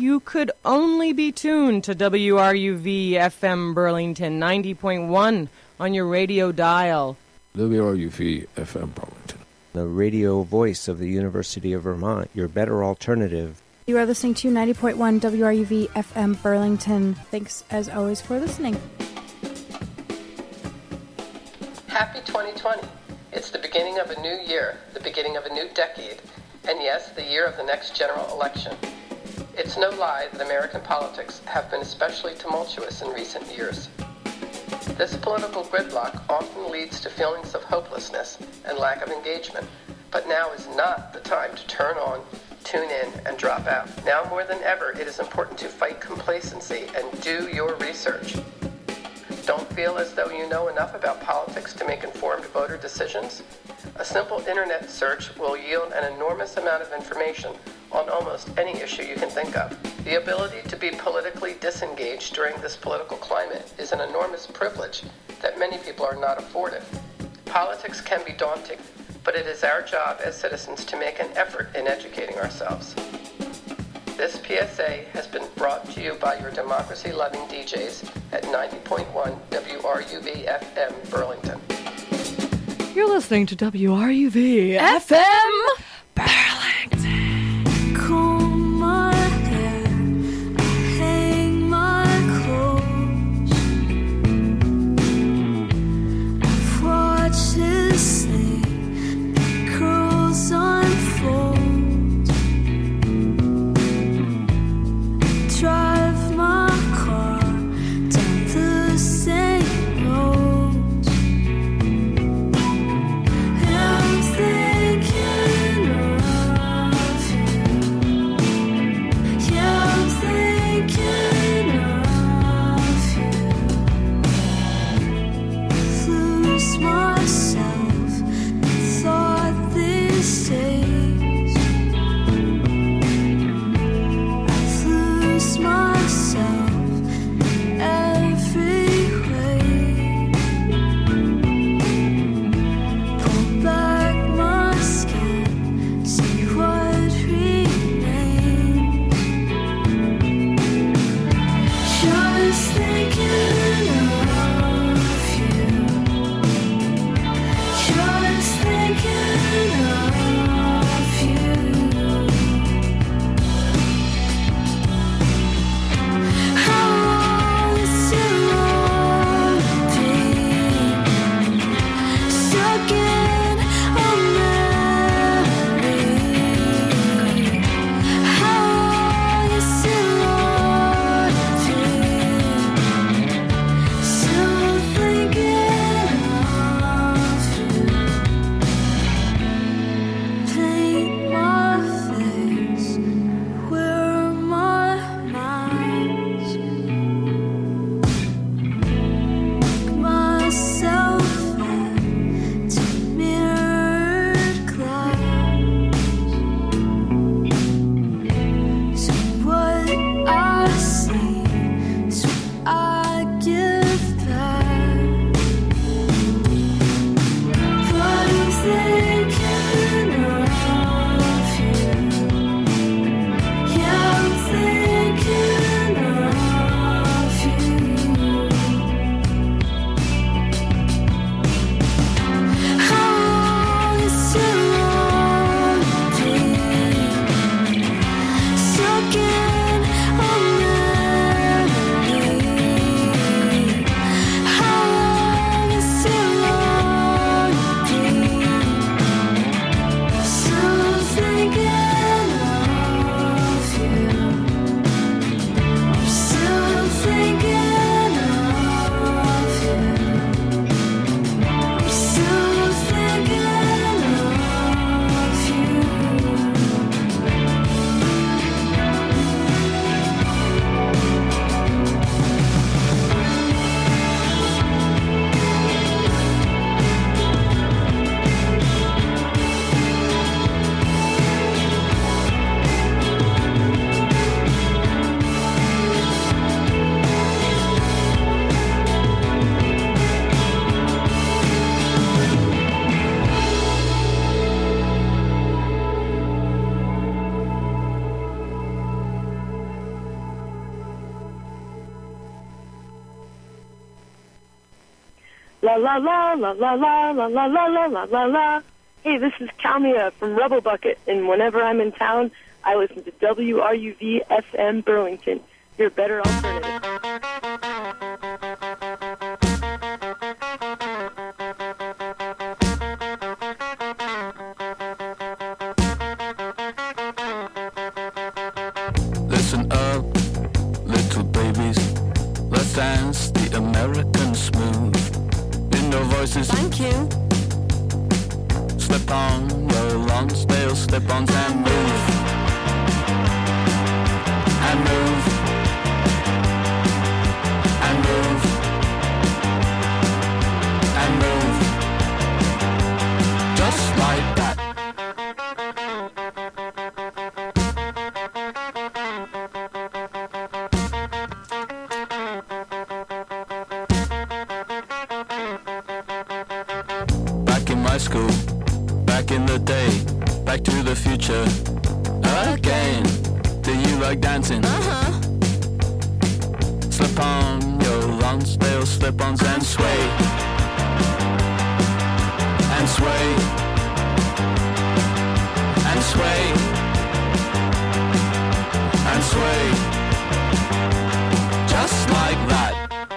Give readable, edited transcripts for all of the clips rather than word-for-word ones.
you could only be tuned to WRUV FM Burlington 90.1 on your radio dial. WRUV FM Burlington, the radio voice of the University of Vermont, your better alternative. You are listening to 90.1 WRUV FM Burlington. Thanks, as always, for listening. Happy 2020. It's the beginning of a new year, the beginning of a new decade, and yes, the year of the next general election. It's no lie that American politics have been especially tumultuous in recent years. This political gridlock often leads to feelings of hopelessness and lack of engagement, but now is not the time to turn on, tune in, and drop out. Now more than ever, it is important to fight complacency and do your research. Don't feel as though you know enough about politics to make informed voter decisions? A simple internet search will yield an enormous amount of information on almost any issue you can think of. The ability to be politically disengaged during this political climate is an enormous privilege that many people are not afforded. Politics can be daunting, but it is our job as citizens to make an effort in educating ourselves. This PSA has been brought to you by your democracy-loving DJs at 90.1 WRUV FM Burlington. You're listening to WRUV FM Burlington. Comb my hair, hang my clothes. I've watched his sleep, curls unfold. Drive my car down the same road. I'm thinking of you. Yeah, I'm thinking of you. Lose myself. la la la la la la la la la la la la la. Hey, this is Kalmia from Rubble Bucket, and whenever I'm in town, I listen to WRUV FM Burlington, your better alternative. Listen up, little babies. Let's dance the American smooth. In your voices, Thank you. slip on your Lonsdale slip-ons and move. And move. And move. And move. Just like that. Back in my school, back in the day, back to the future, again. Do you like dancing? Uh-huh. Slip on your Lonsdale slip-ons and sway. And sway. And sway. And sway. Just like that.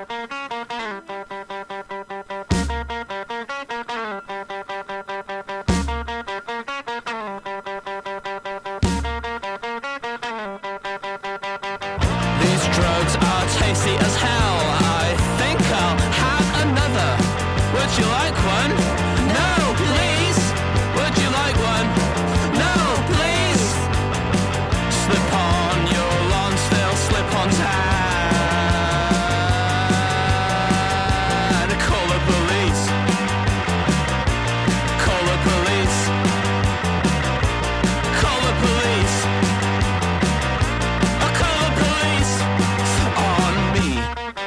These drugs are tasty as hell. I think I'll have another. Would you like one? No, please. Would you like one? No, please. Slip on your Lonsdale slip-ons and call the police. Call the police. Call the police. I'll call the police on me.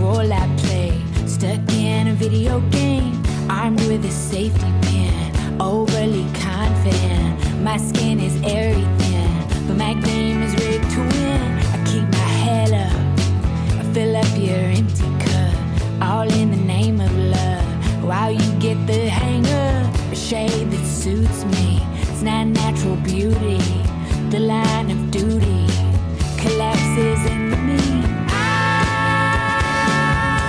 role I play. Stuck in a video game, armed with a safety pin. Overly confident, my skin is airy thin, but my game is rigged to win. I keep my head up, I fill up your empty cup, all in the name of love. While you get the hang of a shade that suits me, it's not natural beauty. The line